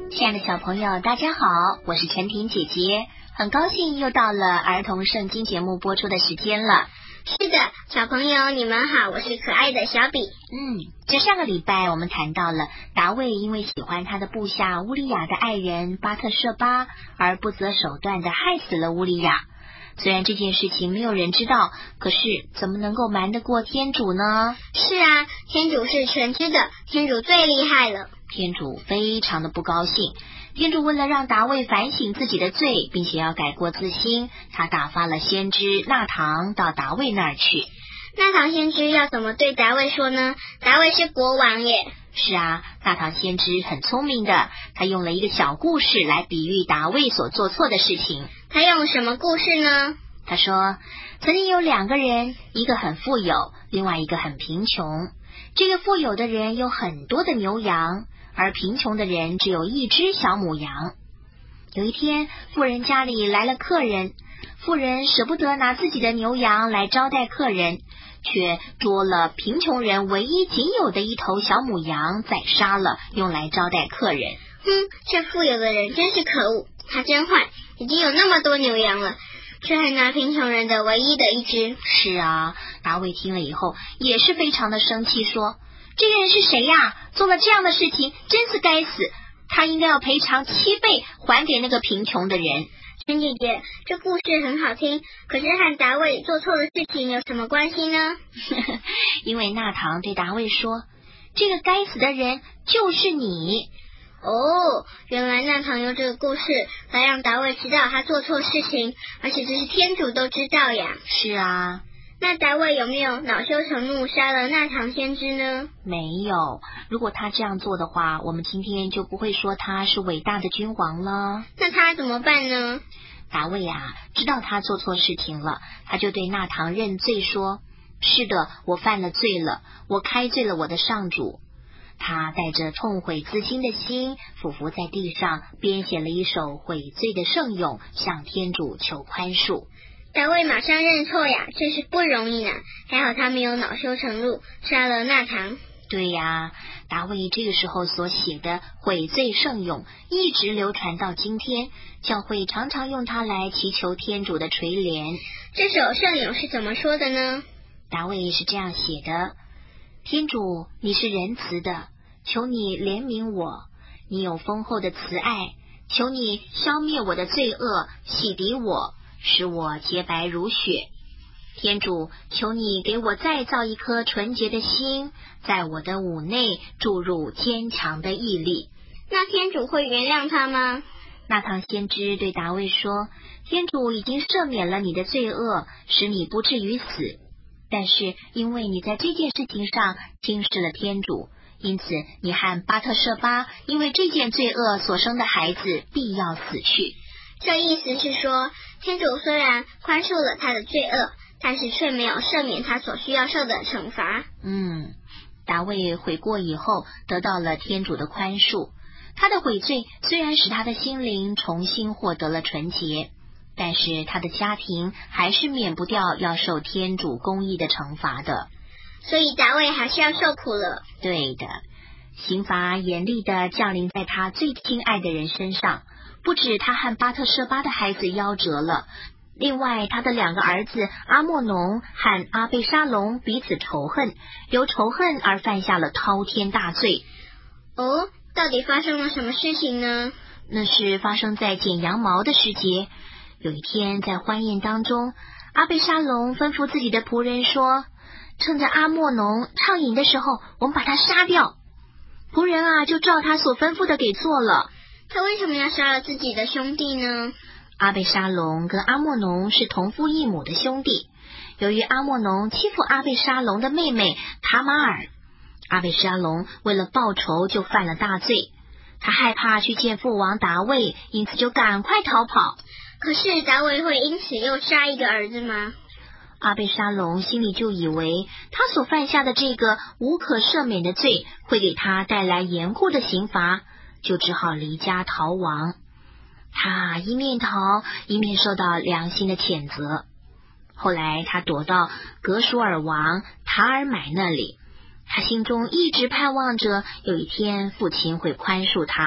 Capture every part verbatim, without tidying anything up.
亲爱的小朋友，大家好，我是陈婷姐姐，很高兴又到了儿童圣经节目播出的时间了。 是的，小朋友你们好，我是可爱的小比。 嗯，在上个礼拜我们谈到了达卫因为喜欢他的部下乌利亚的爱人巴特舍巴，而不择手段地害死了乌利亚。虽然这件事情没有人知道，可是怎么能够瞒得过天主呢？ 是啊，天主是全知的，天主最厉害了。 天主非常的不高兴，天主为了让达卫反省自己的罪，并且要改过自新，他打发了先知纳堂到达卫那儿去。 纳堂先知要怎么对达卫说呢？达卫是国王耶。 是啊，纳堂先知很聪明的，他用了一个小故事来比喻达卫所做错的事情。 他用什么故事呢？ 他说，曾经有两个人，一个很富有，另外一个很贫穷。这个富有的人有很多的牛羊，而贫穷的人只有一只小母羊。有一天，富人家里来了客人，富人舍不得拿自己的牛羊来招待客人，却捉了贫穷人唯一仅有的一头小母羊宰杀了，用来招待客人。 哼，这富有的人真是可恶，他真坏，已经有那么多牛羊了，却还拿贫穷人的唯一的一只。 是啊，达卫听了以后也是非常的生气，说，这个人是谁呀？做了这样的事情真是该死，他应该要赔偿七倍还给那个贫穷的人。 陈姐姐，这故事很好听，可是和达卫做错的事情有什么关系呢？ 因为纳堂对达卫说，这个该死的人就是你。 哦，原来纳堂用这个故事来让达卫知道他做错事情，而且这是天主都知道呀。 是啊。 那达卫有没有恼羞成怒杀了纳堂先知呢？ 没有，如果他这样做的话，我们今天就不会说他是伟大的君王了。 那他怎么办呢？ 达卫啊，知道他做错事情了，他就对纳堂认罪说，是的，我犯了罪了，我开罪了我的上主。他带着痛悔自新的心，俯伏在地上，编写了一首悔罪的圣咏，向天主求宽恕。 达卫马上认错呀，真是不容易呢。还好他没有恼羞成怒，杀了纳堂。 对呀，达卫这个时候所写的悔罪圣咏一直流传到今天，教会常常用它来祈求天主的垂怜。 这首圣咏是怎么说的呢？ 达卫是这样写的，天主，你是仁慈的，求你怜悯我，你有丰厚的慈爱，求你消灭我的罪恶，洗涤我，使我洁白如雪。天主，求你给我再造一颗纯洁的心，在我的五内注入坚强的毅力。 那天主会原谅他吗？ 纳堂先知对达卫说，天主已经赦免了你的罪恶，使你不至于死，但是因为你在这件事情上轻视了天主，因此你和巴特舍巴因为这件罪恶所生的孩子必要死去。 这意思是说，天主虽然宽恕了他的罪恶，但是却没有赦免他所需要受的惩罚。 嗯，达卫悔过以后得到了天主的宽恕，他的悔罪虽然使他的心灵重新获得了纯洁，但是他的家庭还是免不掉要受天主公义的惩罚的。 所以达卫还是要受苦了。 对的，刑罚严厉地降临在他最亲爱的人身上，不止他和巴特舍巴的孩子夭折了，另外他的两个儿子阿莫农和阿贝沙龙彼此仇恨，由仇恨而犯下了滔天大罪。 哦，到底发生了什么事情呢？ 那是发生在剪羊毛的时节。有一天在欢宴当中，阿贝沙龙吩咐自己的仆人说，趁着阿莫农畅饮的时候，我们把他杀掉。仆人啊，就照他所吩咐的给做了。 他为什么要杀了自己的兄弟呢？ 阿贝沙龙跟阿莫农是同父异母的兄弟，由于阿莫农欺负阿贝沙龙的妹妹塔玛尔，阿贝沙龙为了报仇就犯了大罪，他害怕去见父王达卫，因此就赶快逃跑。 可是达卫会因此又杀一个儿子吗？ 阿贝沙龙心里就以为他所犯下的这个无可赦免的罪会给他带来严酷的刑罚，就只好离家逃亡。他一面逃一面受到良心的谴责。后来他躲到格舒尔王塔尔买那里，他心中一直盼望着有一天父亲会宽恕他。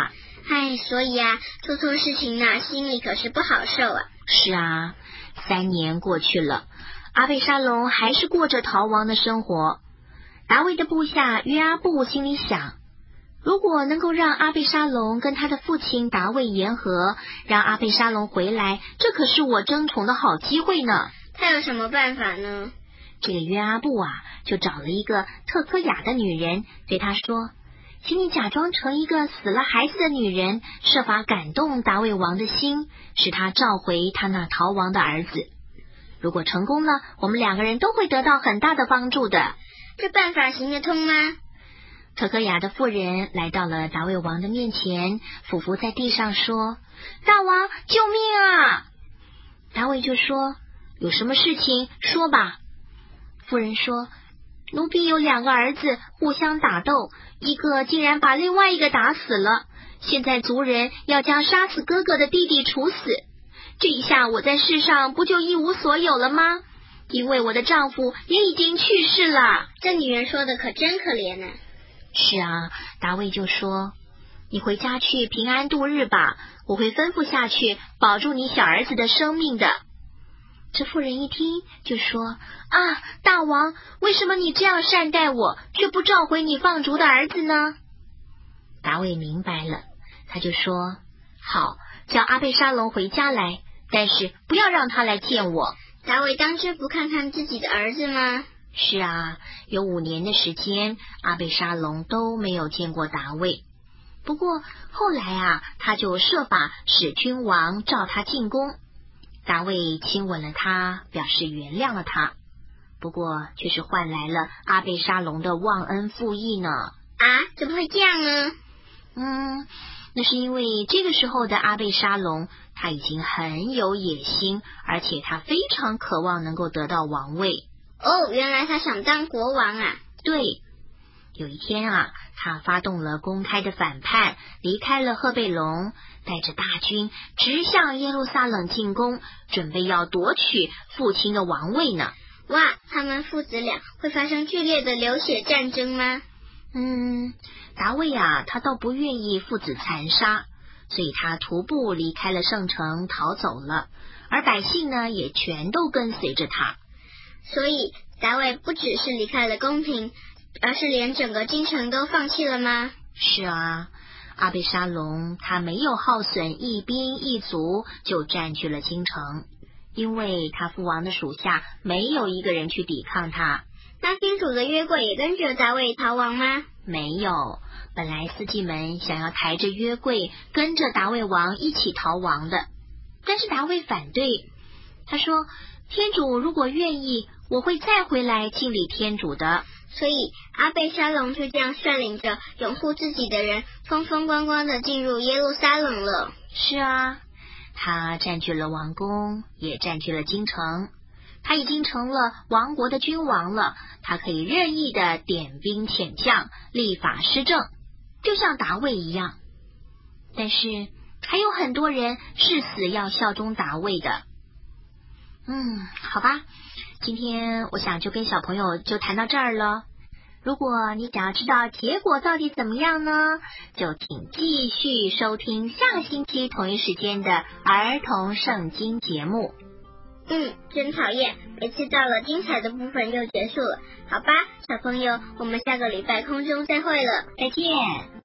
唉，所以啊，做错事情呢，心里可是不好受啊。 是啊，三年过去了，阿贝沙龙还是过着逃亡的生活。达卫的部下约阿布心里想，如果能够让阿贝沙龙跟他的父亲达卫言和，让阿贝沙龙回来，这可是我争宠的好机会呢。 他有什么办法呢？ 这个约阿布啊，就找了一个特科雅的女人，对他说，请你假装成一个死了孩子的女人，设法感动达卫王的心，使他召回他那逃亡的儿子。如果成功了，我们两个人都会得到很大的帮助的。 这办法行得通吗？ 特科雅的妇人来到了达卫王的面前，俯伏在地上说，大王，救命啊！达卫就说，有什么事情说吧。妇人说，奴婢有两个儿子互相打斗，一个竟然把另外一个打死了，现在族人要将杀死哥哥的弟弟处死，这一下我在世上不就一无所有了吗？因为我的丈夫也已经去世了。 这女人说的可真可怜啊。 是啊，达卫就说，你回家去平安度日吧，我会吩咐下去保住你小儿子的生命的。这妇人一听就说，啊，大王，为什么你这样善待我，却不召回你放逐的儿子呢？达卫明白了，他就说，好，叫阿贝沙龙回家来，但是不要让他来见我。 达卫当真不看看自己的儿子吗？ 是啊，有五年的时间，阿贝沙龙都没有见过达卫。不过后来啊，他就设法使君王召他进宫。达卫亲吻了他，表示原谅了他，不过却是换来了阿贝沙龙的忘恩负义呢。 啊，怎么会这样呢？ 嗯，那是因为这个时候的阿贝沙龙，他已经很有野心，而且他非常渴望能够得到王位。 哦，原来他想当国王啊。 对，有一天啊，他发动了公开的反叛，离开了赫贝龙，带着大军直向耶路撒冷进攻，准备要夺取父亲的王位呢。 哇，他们父子俩会发生剧烈的流血战争吗？ 嗯，达卫啊，他倒不愿意父子残杀，所以他徒步离开了圣城逃走了，而百姓呢也全都跟随着他。 所以达卫不只是离开了宫廷，而是连整个京城都放弃了吗？ 是啊，阿贝沙龙他没有耗损一兵一卒就占据了京城，因为他父王的属下没有一个人去抵抗他。 那天主的约柜也跟着达卫逃亡吗？ 没有，本来司祭们想要抬着约柜跟着达卫王一起逃亡的，但是达卫反对，他说，天主如果愿意，我会再回来敬礼天主的。 所以阿贝沙龙就这样率领着拥护自己的人，风风光光的进入耶路撒冷了。 是啊，他占据了王宫，也占据了京城，他已经成了王国的君王了，他可以任意的点兵遣将，立法施政，就像达卫一样。但是还有很多人誓死要效忠达卫的。嗯，好吧，今天我想就跟小朋友就谈到这儿了。如果你想要知道结果到底怎么样呢，就请继续收听下星期同一时间的儿童圣经节目。 嗯，真讨厌，每次到了精彩的部分就结束了。好吧，小朋友，我们下个礼拜空中再会了， 再见。